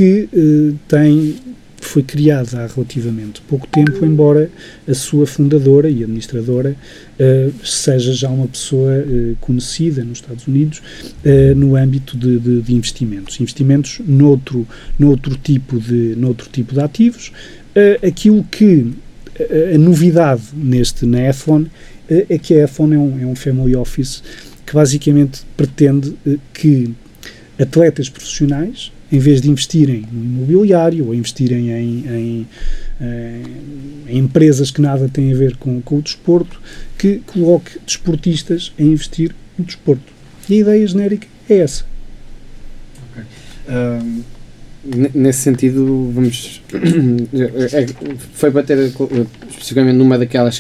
que foi criada há relativamente pouco tempo, embora a sua fundadora e administradora seja já uma pessoa conhecida nos Estados Unidos no âmbito de investimentos. Investimentos noutro tipo de ativos. Aquilo que a novidade na Athlon é que a Athlon é um family office que basicamente pretende que atletas profissionais, em vez de investirem no imobiliário ou investirem em empresas que nada têm a ver com o desporto, que coloque desportistas a investir no desporto. E a ideia genérica é essa. Okay. Nesse sentido, foi bater especificamente numa daquelas